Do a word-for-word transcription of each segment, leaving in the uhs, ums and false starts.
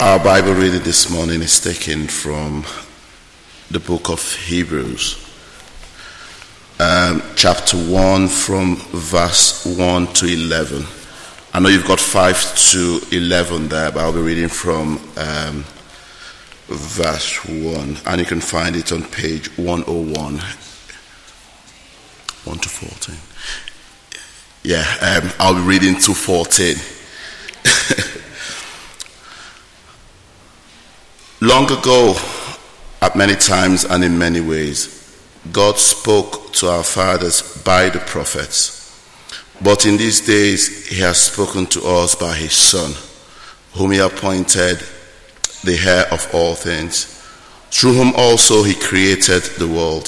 Our Bible reading this morning is taken from the book of Hebrews, um, chapter one, from verse one to eleven. I know you've got five to eleven there, but I'll be reading from um, verse one, and you can find it on page one oh one, one to fourteen. Yeah, um, I'll be reading to fourteen. Long ago, at many times and in many ways, God spoke to our fathers by the prophets. But in these days, he has spoken to us by his Son, whom he appointed the heir of all things, through whom also he created the world.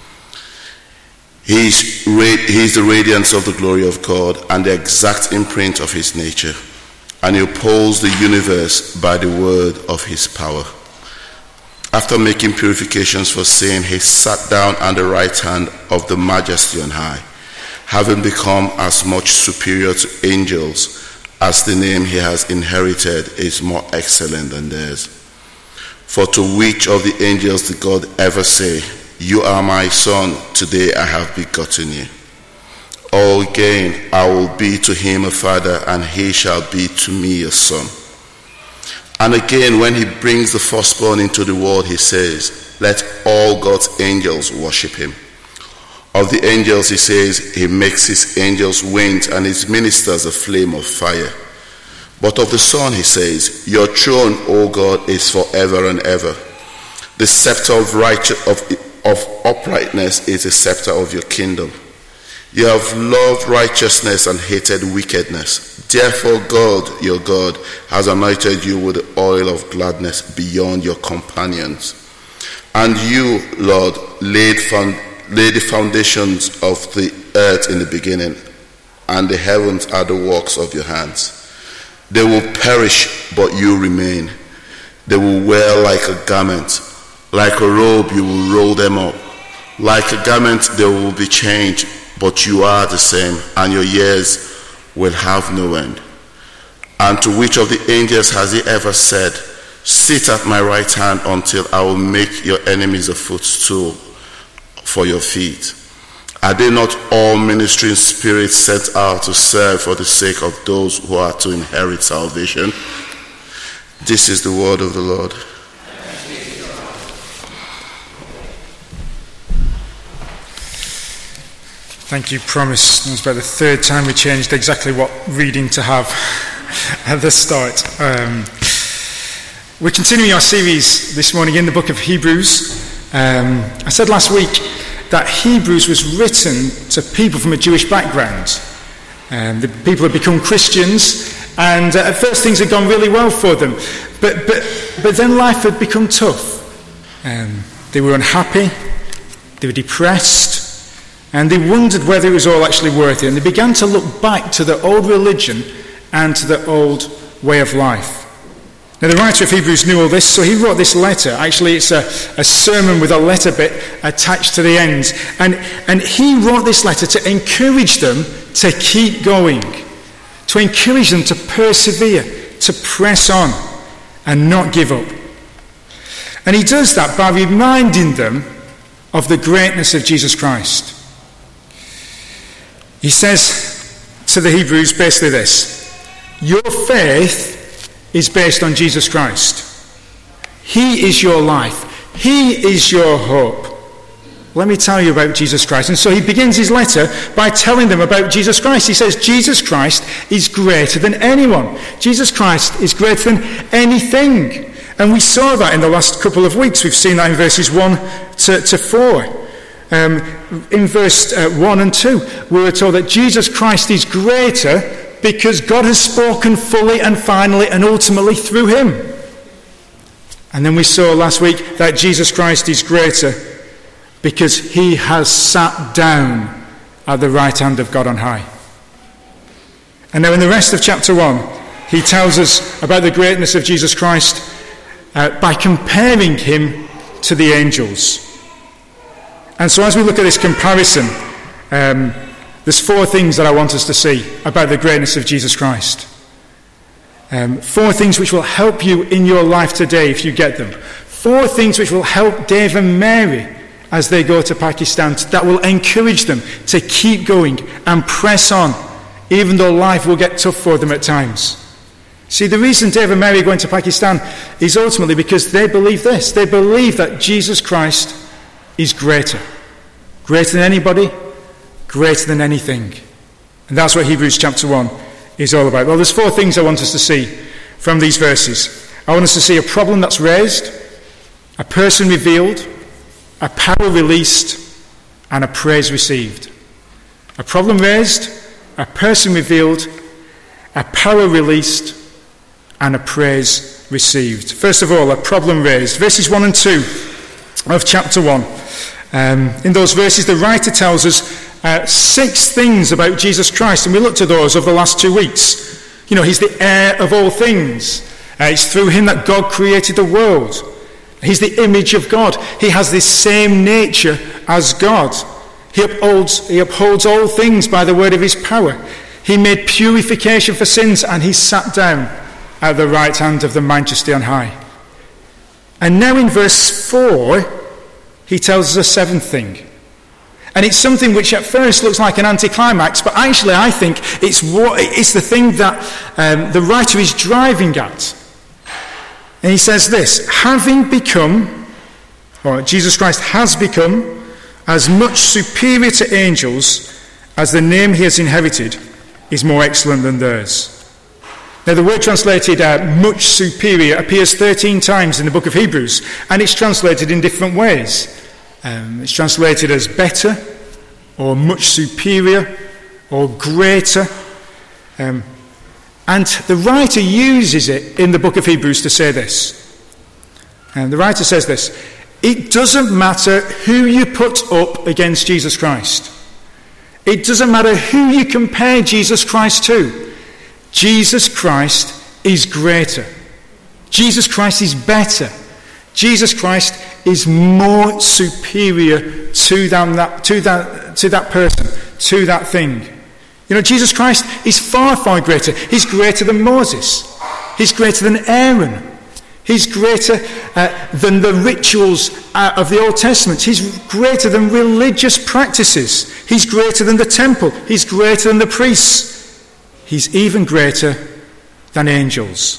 He is, he is the radiance of the glory of God and the exact imprint of his nature, and he upholds the universe by the word of his power. After making purifications for sin, he sat down at the right hand of the Majesty on high, having become as much superior to angels as the name he has inherited is more excellent than theirs. For to which of the angels did God ever say, "You are my son, today I have begotten you"? Or again, "I will be to him a father, and he shall be to me a son"? And again, when he brings the firstborn into the world, he says, "Let all God's angels worship him." Of the angels, he says, "He makes his angels winds and his ministers a flame of fire." But of the Son, he says, "Your throne, O God, is forever and ever. The scepter of, righteous, of, of uprightness is the scepter of your kingdom. You have loved righteousness and hated wickedness. Therefore God, your God, has anointed you with the oil of gladness beyond your companions. And you, Lord, laid, found, laid the foundations of the earth in the beginning, and the heavens are the works of your hands. They will perish, but you remain. They will wear like a garment. Like a robe, you will roll them up. Like a garment, they will be changed, but you are the same, and your years will have no end. And to which of the angels has he ever said, "Sit at my right hand until I will make your enemies a footstool for your feet"? Are they not all ministering spirits sent out to serve for the sake of those who are to inherit salvation? This is the word of the Lord. Thank you, Promise. It was about the third time we changed exactly what reading to have at the start. Um, we're continuing our series this morning in the book of Hebrews. Um, I said last week that Hebrews was written to people from a Jewish background. Um, the people had become Christians, and uh, at first things had gone really well for them. But but but then life had become tough. Um, they were unhappy, they were depressed, and they wondered whether it was all actually worth it. And they began to look back to the old religion and to the old way of life. Now, the writer of Hebrews knew all this, so he wrote this letter. Actually, it's a, a sermon with a letter bit attached to the end. And, and he wrote this letter to encourage them to keep going, to encourage them to persevere, to press on, and not give up. And he does that by reminding them of the greatness of Jesus Christ. He says to the Hebrews basically this: your faith is based on Jesus Christ. He is your life. He is your hope. Let me tell you about Jesus Christ. And so he begins his letter by telling them about Jesus Christ. He says Jesus Christ is greater than anyone. Jesus Christ is greater than anything. And we saw that in the last couple of weeks. We've seen that in verses one to, to four. Um, in verse uh, one and two, we were told that Jesus Christ is greater because God has spoken fully and finally and ultimately through him. And then we saw last week that Jesus Christ is greater because he has sat down at the right hand of God on high. And now in the rest of chapter one, he tells us about the greatness of Jesus Christ uh, by comparing him to the angels. And so as we look at this comparison, um, there's four things that I want us to see about the greatness of Jesus Christ. Um, four things which will help you in your life today if you get them. Four things which will help Dave and Mary as they go to Pakistan, that will encourage them to keep going and press on, even though life will get tough for them at times. See, the reason Dave and Mary are going to Pakistan is ultimately because they believe this. They believe that Jesus Christ is greater. Greater than anybody, greater than anything. And that's what Hebrews chapter one is all about. Well, there's four things I want us to see from these verses. I want us to see a problem that's raised, a person revealed, a power released, and a praise received. A problem raised, a person revealed, a power released, and a praise received. First of all, a problem raised. Verses one and two of chapter one. Um, in those verses, the writer tells us uh, six things about Jesus Christ, and we looked at those over the last two weeks. You know, he's the heir of all things. Uh, it's through him that God created the world. He's the image of God. He has this same nature as God. He upholds, he upholds all things by the word of his power. He made purification for sins, and he sat down at the right hand of the Majesty on high. And now in verse four, he tells us a seventh thing. And it's something which at first looks like an anticlimax, but actually I think it's what it's the thing that um, the writer is driving at. And he says this: having become, or Jesus Christ has become, as much superior to angels as the name he has inherited is more excellent than theirs. Now the word translated uh, much superior appears thirteen times in the book of Hebrews, and it's translated in different ways. Um, it's translated as better, or much superior, or greater. Um, and the writer uses it in the book of Hebrews to say this. And the writer says this: it doesn't matter who you put up against Jesus Christ. It doesn't matter who you compare Jesus Christ to. Jesus Christ is greater. Jesus Christ is better. Jesus Christ is more superior to that, to that, to that person, to that thing. You know, Jesus Christ is far, far greater. He's greater than Moses. He's greater than Aaron. He's greater uh, than the rituals uh, of the Old Testament. He's greater than religious practices. He's greater than the temple. He's greater than the priests. He's even greater than angels.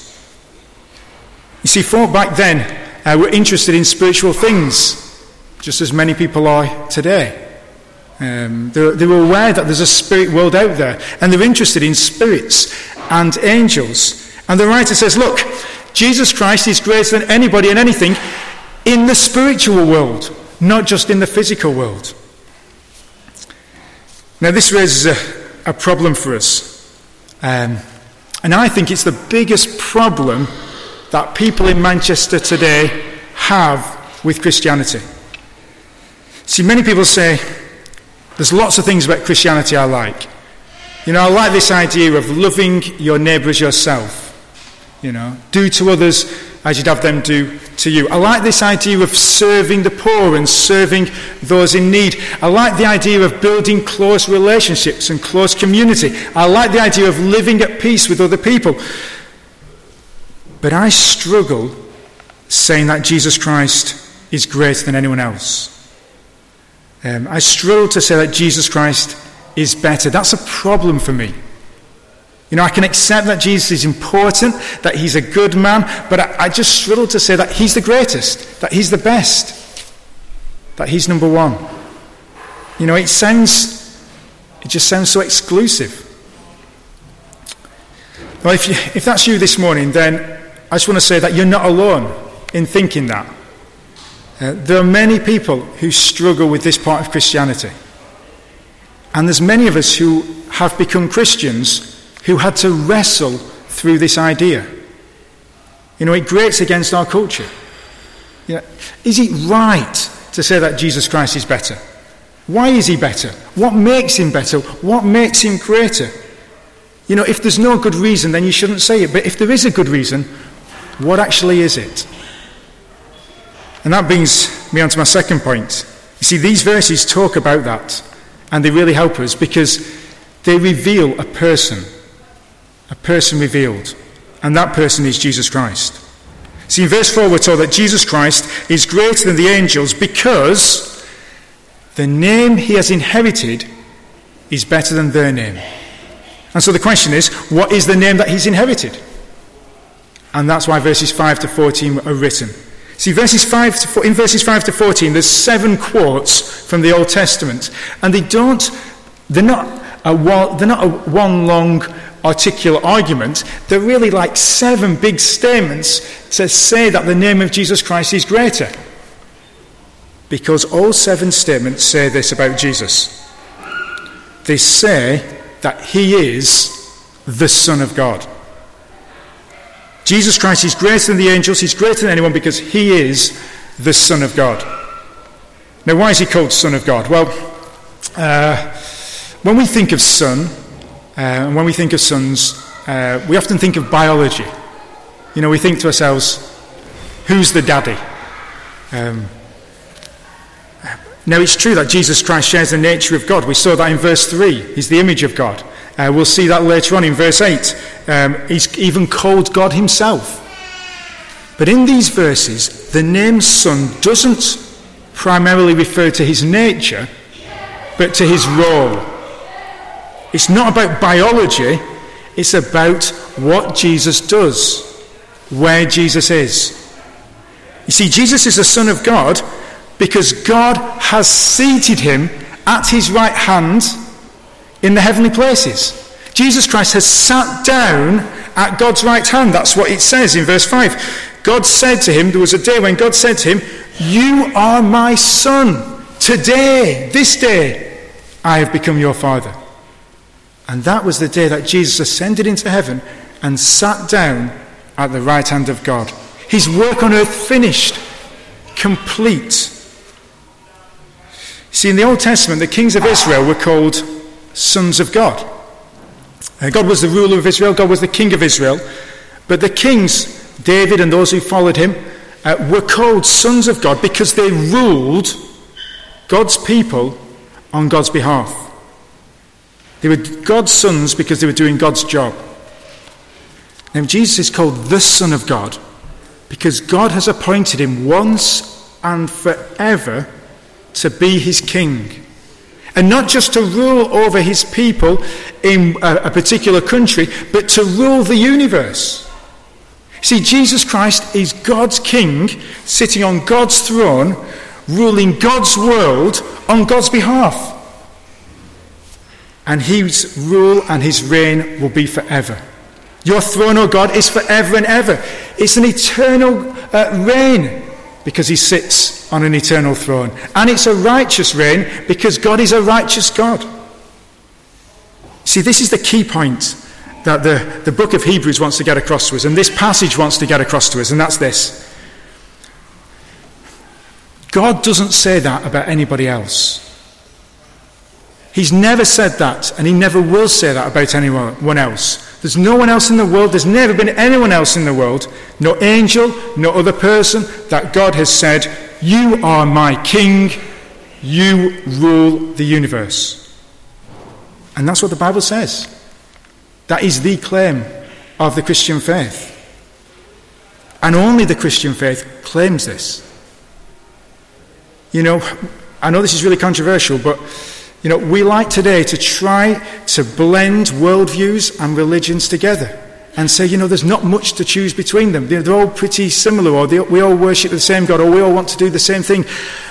You see, folk back then uh, were interested in spiritual things, just as many people are today. Um, they, they were aware that there's a spirit world out there, and they're interested in spirits and angels. And the writer says, look, Jesus Christ is greater than anybody and anything in the spiritual world, not just in the physical world. Now this raises a, a problem for us. Um, and I think it's the biggest problem that people in Manchester today have with Christianity. See, many people say, there's lots of things about Christianity I like. You know, I like this idea of loving your neighbour as yourself. You know, do to others as you'd have them do to you. I like this idea of serving the poor and serving those in need. I like the idea of building close relationships and close community. I like the idea of living at peace with other people. But I struggle saying that Jesus Christ is greater than anyone else. Um, I struggle to say that Jesus Christ is better. That's a problem for me. You know, I can accept that Jesus is important, that he's a good man, but I, I just struggle to say that he's the greatest, that he's the best, that he's number one. You know, it sounds, it just sounds so exclusive. Well, if, you, if that's you this morning, then I just want to say that you're not alone in thinking that. Uh, there are many people who struggle with this part of Christianity. And there's many of us who have become Christians who had to wrestle through this idea. You know, it grates against our culture. You know, is it right to say that Jesus Christ is better? Why is he better? What makes him better? What makes him greater? You know, if there's no good reason, then you shouldn't say it. But if there is a good reason, what actually is it? And that brings me on to my second point. You see, these verses talk about that, and they really help us because they reveal a person. A person revealed. and that person is Jesus Christ. See, in verse four we're told that Jesus Christ is greater than the angels because the name he has inherited is better than their name. And so the question is, what is the name that he's inherited? And that's why verses five to fourteen are written. See, verses five to, in verses five to fourteen, there's seven quotes from the Old Testament, and they don't, they're not a one, they're not a one long articulate argument. They're really like seven big statements to say that the name of Jesus Christ is greater. Because all seven statements say this about Jesus. They say that he is the Son of God. Jesus Christ is greater than the angels, he's greater than anyone because he is the Son of God. Now, why is he called Son of God? Well, uh, when we think of son, uh, and when we think of sons, uh, we often think of biology. You know, we think to ourselves, who's the daddy? Um, now, it's true that Jesus Christ shares the nature of God. We saw that in verse three. He's the image of God. Uh, we'll see that later on in verse eight. Um, he's even called God himself. But in these verses, the name Son doesn't primarily refer to his nature, but to his role. It's not about biology, it's about what Jesus does, where Jesus is. You see, Jesus is the Son of God because God has seated him at his right hand in the heavenly places. Jesus Christ has sat down at God's right hand. That's what it says in verse five. God said to him, there was a day when God said to him, "You are my son. Today, this day, I have become your father." And that was the day that Jesus ascended into heaven and sat down at the right hand of God. His work on earth finished, complete. See, in the Old Testament, the kings of Israel were called sons of God. Uh, God was the ruler of Israel, God was the king of Israel, but the kings, David and those who followed him, uh, were called sons of God because they ruled God's people on God's behalf. They were God's sons because they were doing God's job. Now, Jesus is called the Son of God because God has appointed him once and forever to be his king. And not just to rule over his people in a, a particular country, but to rule the universe. See, Jesus Christ is God's king, sitting on God's throne, ruling God's world on God's behalf. And his rule and his reign will be forever. Your throne, O God, is forever and ever. It's an eternal uh, reign because he sits on an eternal throne. And it's a righteous reign because God is a righteous God. See, this is the key point that the, the book of Hebrews wants to get across to us, and this passage wants to get across to us, and that's this. God doesn't say that about anybody else. He's never said that, and he never will say that about anyone else. There's no one else in the world, there's never been anyone else in the world, no angel, no other person, that God has said, "You are my king, you rule the universe." And that's what the Bible says. That is the claim of the Christian faith. And only the Christian faith claims this. You know, I know this is really controversial, but you know, we like today to try to blend worldviews and religions together and say, you know, there's not much to choose between them. They're all pretty similar, or they, we all worship the same God, or we all want to do the same thing.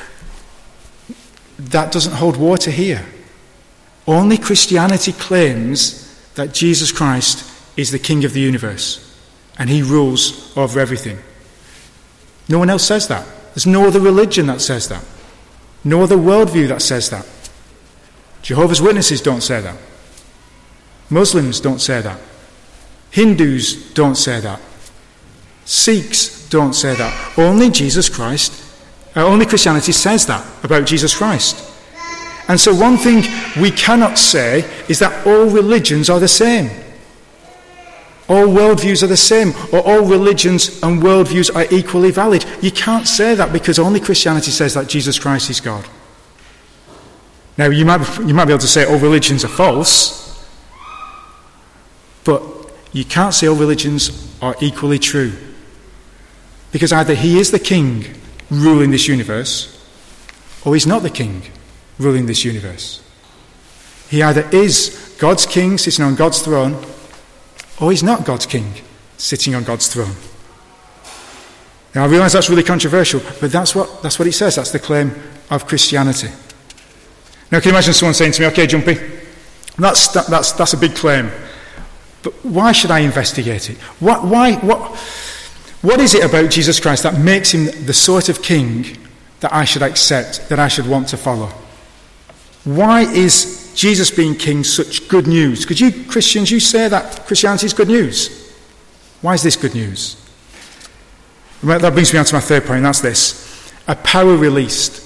That doesn't hold water here. Only Christianity claims that Jesus Christ is the King of the universe and he rules over everything. No one else says that. There's no other religion that says that. No other worldview that says that. Jehovah's Witnesses don't say that. Muslims don't say that. Hindus don't say that. Sikhs don't say that. Only Jesus Christ, uh, only Christianity says that about Jesus Christ. And so one thing we cannot say is that all religions are the same. All worldviews are the same, or all religions and worldviews are equally valid. You can't say that because only Christianity says that Jesus Christ is God. Now, you might, you might be able to say all religions are false, but you can't say all religions are equally true. Because either he is the king ruling this universe, or he's not the king ruling this universe. He either is God's king sitting on God's throne, or he's not God's king sitting on God's throne. Now I realise that's really controversial, but that's what that's what it says. That's the claim of Christianity. Now can you imagine someone saying to me, okay, Jumpy, that's that, that's that's a big claim, but why should I investigate it? What why what what is it about Jesus Christ that makes him the sort of king that I should accept, that I should want to follow? Why is Jesus being king such good news? Could you Christians, you say that Christianity is good news? Why is this good news? Well, that brings me on to my third point, and that's this. A power released.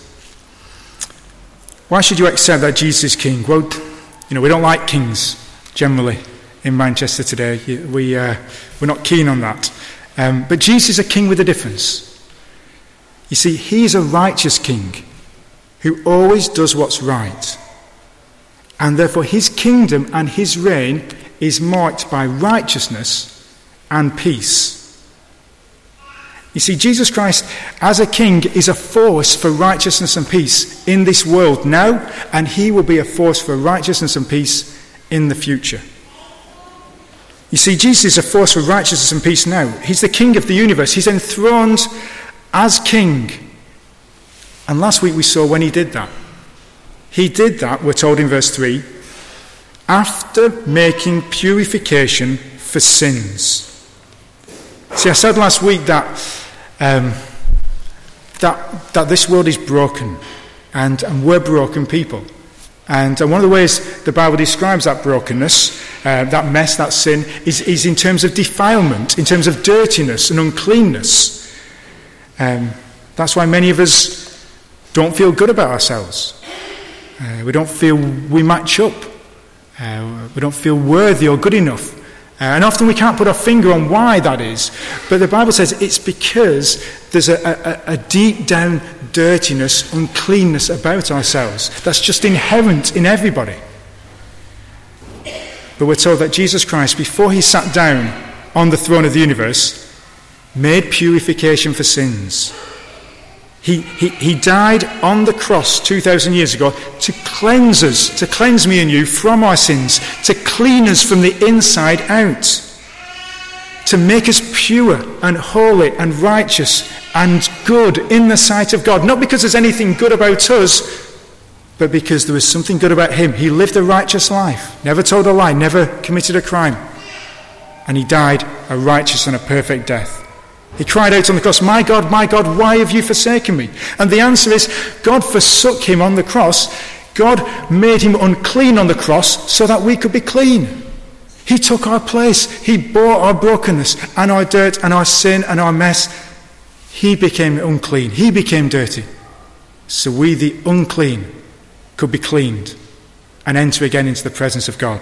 Why should you accept that Jesus is king? Well, you know, we don't like kings, generally, in Manchester today. We, uh, we're not keen on that. Um, but Jesus is a king with a difference. You see, he is a righteous king who always does what's right. And therefore his kingdom and his reign is marked by righteousness and peace. You see, Jesus Christ as a king is a force for righteousness and peace in this world now, and he will be a force for righteousness and peace in the future. You see, Jesus is a force for righteousness and peace now. He's the king of the universe. He's enthroned as king. And last week we saw when he did that. He did that, we're told in verse three, after making purification for sins. See, I said last week that um, that that this world is broken, and, and we're broken people. And, and one of the ways the Bible describes that brokenness, uh, that mess, that sin, is, is in terms of defilement, in terms of dirtiness and uncleanness. Um, that's why many of us don't feel good about ourselves. Uh, we don't feel we match up. Uh, we don't feel worthy or good enough. Uh, and often we can't put our finger on why that is. But the Bible says it's because there's a, a, a deep down dirtiness, uncleanness about ourselves that's just inherent in everybody. But we're told that Jesus Christ, before he sat down on the throne of the universe, made purification for sins. He, he, he died on the cross two thousand years ago to cleanse us, to cleanse me and you from our sins, to clean us from the inside out, to make us pure and holy and righteous and good in the sight of God. Not because there's anything good about us, but because there was something good about him. He lived a righteous life, never told a lie, never committed a crime. And he died a righteous and a perfect death. He cried out on the cross, "My God, my God, why have you forsaken me?" And the answer is, God forsook him on the cross. God made him unclean on the cross so that we could be clean. He took our place. He bore our brokenness and our dirt and our sin and our mess. He became unclean. He became dirty. So we, the unclean, could be cleaned and enter again into the presence of God.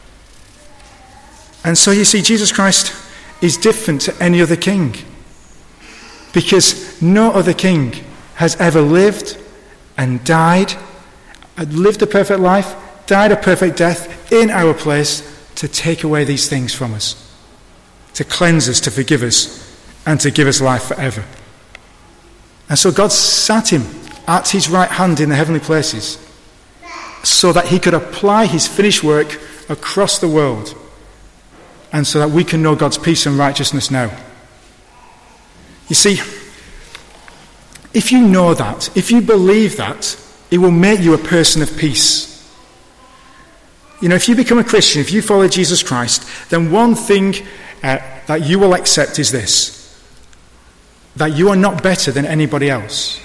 And so you see, Jesus Christ is different to any other king, because no other king has ever lived and died, lived a perfect life, died a perfect death in our place to take away these things from us, to cleanse us, to forgive us, and to give us life forever. And so God sat him at his right hand in the heavenly places so that he could apply his finished work across the world, and so that we can know God's peace and righteousness now. You see, if you know that, if you believe that, it will make you a person of peace. You know, if you become a Christian, if you follow Jesus Christ, then one thing uh, that you will accept is this: that you are not better than anybody else.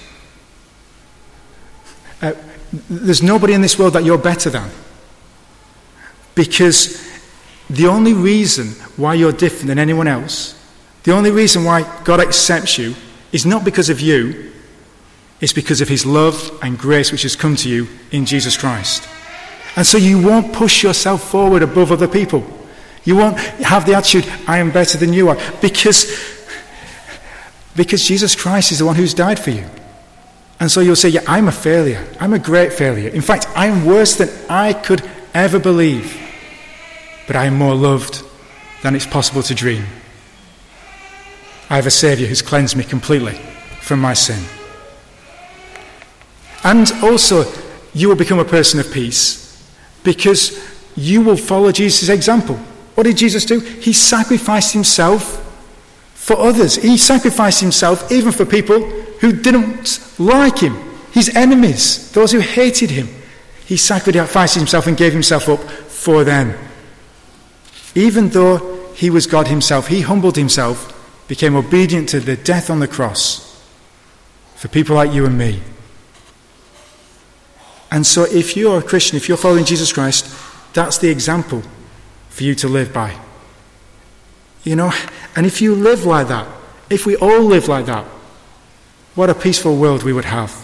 Uh, there's nobody in this world that you're better than. Because the only reason why you're different than anyone else, the only reason why God accepts you, is not because of you, it's because of his love and grace which has come to you in Jesus Christ. And so you won't push yourself forward above other people. You won't have the attitude, I am better than you are, because, because Jesus Christ is the one who's died for you. And so you'll say, yeah, I'm a failure. I'm a great failure. In fact, I am worse than I could ever believe. But I am more loved than it's possible to dream. I have a Saviour who's cleansed me completely from my sin. And also, you will become a person of peace because you will follow Jesus' example. What did Jesus do? He sacrificed himself for others. He sacrificed himself even for people who didn't like him, his enemies, those who hated him. He sacrificed himself and gave himself up for them. Even though he was God himself, he humbled himself, became obedient to the death on the cross for people like you and me. And so if you're a Christian, if you're following Jesus Christ, that's the example for you to live by. You know, and if you live like that, if we all live like that, what a peaceful world we would have.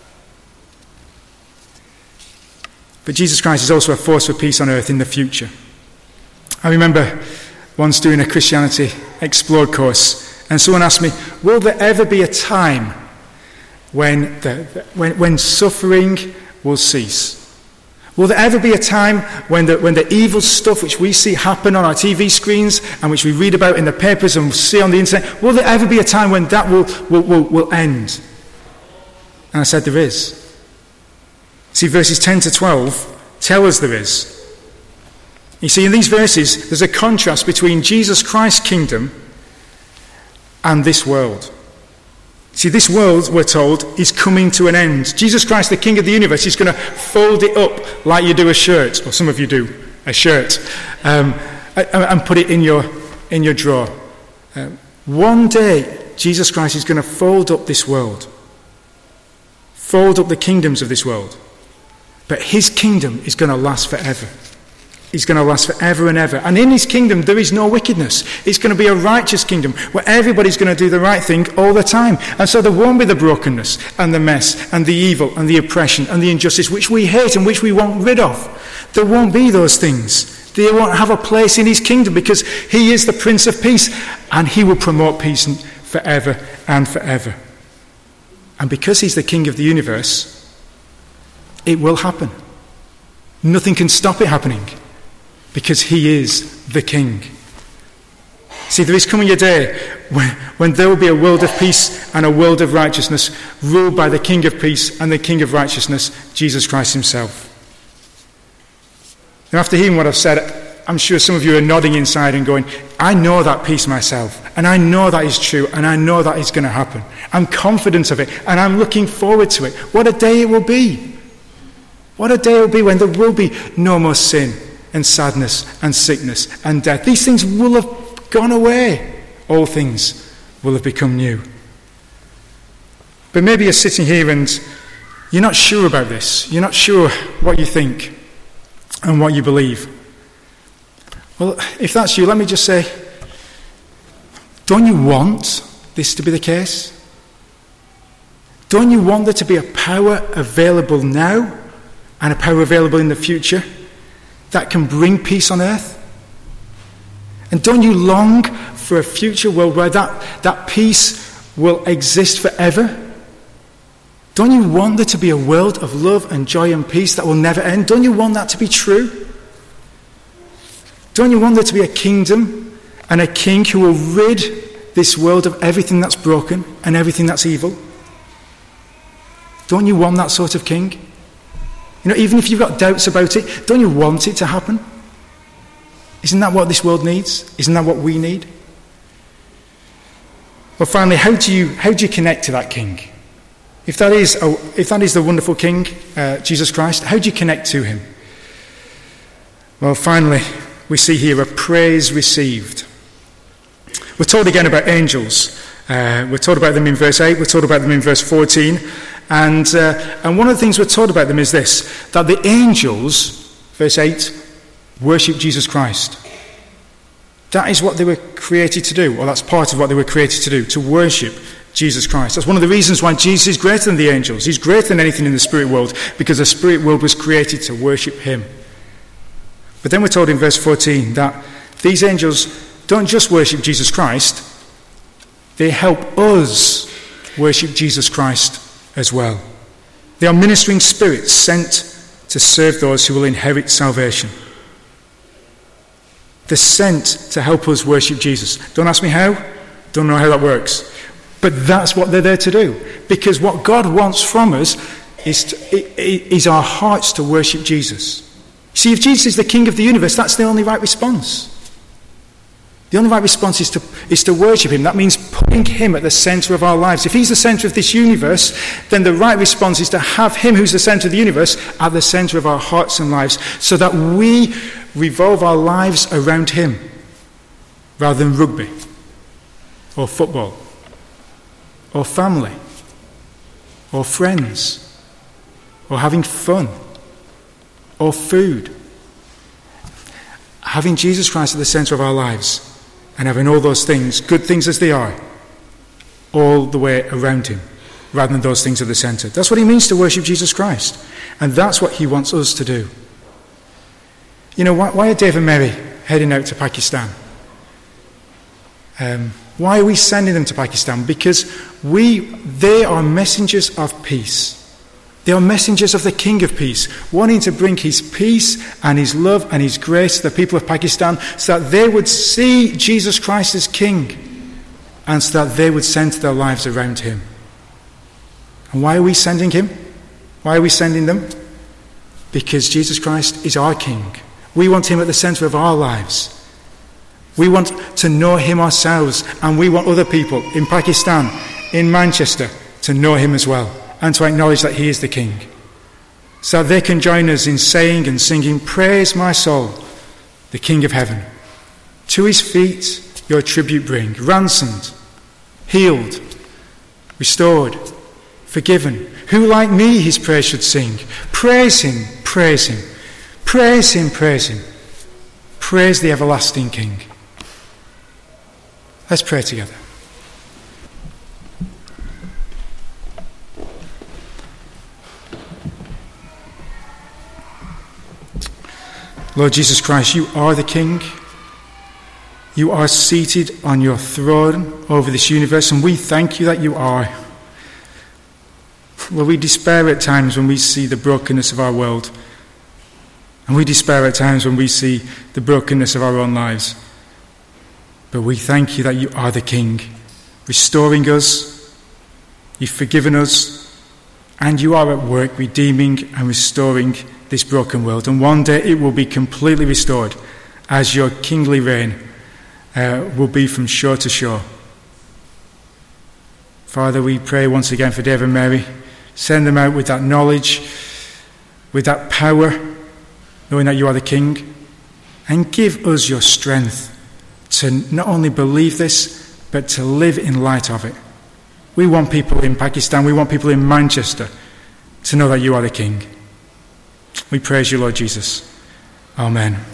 But Jesus Christ is also a force for peace on earth in the future. I remember once doing a Christianity Explored course, and someone asked me, will there ever be a time when, the, when, when suffering will cease? Will there ever be a time when the, when the evil stuff which we see happen on our T V screens and which we read about in the papers and see on the internet, will there ever be a time when that will, will, will, will end? And I said there is. See, verses ten to twelve tell us there is. You see, in these verses, there's a contrast between Jesus Christ's kingdom and this world. See, this world, we're told, is coming to an end. Jesus Christ, the King of the universe, is going to fold it up like you do a shirt, or some of you do, a shirt, um, and put it in your, in your drawer. Um, one day, Jesus Christ is going to fold up this world, fold up the kingdoms of this world. But his kingdom is going to last forever. It's going to last forever and ever. And in his kingdom, there is no wickedness. It's going to be a righteous kingdom where everybody's going to do the right thing all the time. And so there won't be the brokenness and the mess and the evil and the oppression and the injustice which we hate and which we want rid of. There won't be those things. They won't have a place in his kingdom because he is the Prince of Peace and he will promote peace forever and forever. And because he's the King of the universe, it will happen. Nothing can stop it happening. Because he is the King. See, there is coming a day when, when there will be a world of peace and a world of righteousness ruled by the King of peace and the King of righteousness, Jesus Christ himself. Now, after hearing what I've said, I'm sure some of you are nodding inside and going, I know that peace myself, and I know that is true, and I know that is going to happen. I'm confident of it, and I'm looking forward to it. What a day it will be. What a day it will be when there will be no more sin and sadness and sickness and death. These things will have gone away. All things will have become new. But maybe you're sitting here and you're not sure about this. You're not sure what you think and what you believe. Well, if that's you, let me just say, don't you want this to be the case? Don't you want there to be a power available now and a power available in the future that can bring peace on earth? And don't you long for a future world where that, that peace will exist forever? Don't you want there to be a world of love and joy and peace that will never end? Don't you want that to be true? Don't you want there to be a kingdom and a king who will rid this world of everything that's broken and everything that's evil? Don't you want that sort of king? You know, even if you've got doubts about it, don't you want it to happen? Isn't that what this world needs? Isn't that what we need? Well, finally, how do you how do you connect to that King? If that is a, if that is the wonderful King, uh, Jesus Christ, how do you connect to him? Well, finally, we see here a praise received. We're told again about angels. Uh, we're told about them in verse eight. We're told about them in verse fourteen. And, uh, and one of the things we're told about them is this, that the angels, verse eight, worship Jesus Christ. That is what they were created to do, or that's part of what they were created to do, to worship Jesus Christ. That's one of the reasons why Jesus is greater than the angels. He's greater than anything in the spirit world, because the spirit world was created to worship him. But then we're told in verse fourteen that these angels don't just worship Jesus Christ, they help us worship Jesus Christ as well. They are ministering spirits sent to serve those who will inherit salvation. They're sent to help us worship Jesus. Don't ask me how. Don't know how that works. But that's what they're there to do. Because what God wants from us is, to, is our hearts to worship Jesus. See, if Jesus is the King of the universe, that's the only right response. The only right response is to, is to worship him. That means putting him at the centre of our lives. If he's the centre of this universe, then the right response is to have him, who's the centre of the universe, at the centre of our hearts and lives, so that we revolve our lives around him, rather than rugby, or football, or family, or friends, or having fun, or food. Having Jesus Christ at the centre of our lives, and having all those things, good things as they are, all the way around him, rather than those things at the centre. That's what he means to worship Jesus Christ. And that's what he wants us to do. You know, why, why are Dave and Mary heading out to Pakistan? Um, why are we sending them to Pakistan? Because we, they are messengers of peace. They are messengers of the King of Peace, wanting to bring his peace and his love and his grace to the people of Pakistan, so that they would see Jesus Christ as King, and so that they would centre their lives around him. And why are we sending him? Why are we sending them? Because Jesus Christ is our King. We want him at the centre of our lives. We want to know him ourselves, and we want other people in Pakistan, in Manchester, to know him as well, and to acknowledge that he is the King. So they can join us in saying and singing, "Praise my soul, the King of heaven. To his feet your tribute bring, ransomed, healed, restored, forgiven. Who like me his praise should sing? Praise him, praise him, praise him, praise him. Praise the everlasting King." Let's pray together. Lord Jesus Christ, you are the King. You are seated on your throne over this universe, and we thank you that you are. Lord, we despair at times when we see the brokenness of our world, and we despair at times when we see the brokenness of our own lives. But we thank you that you are the King, restoring us. You've forgiven us, and you are at work redeeming and restoring this broken world. And one day it will be completely restored, as your kingly reign uh, will be from shore to shore. Father, we pray once again for Dave and Mary. Send them out with that knowledge, with that power, knowing that you are the King. And give us your strength to not only believe this, but to live in light of it. We want people in Pakistan, we want people in Manchester to know that you are the King. We praise you, Lord Jesus. Amen.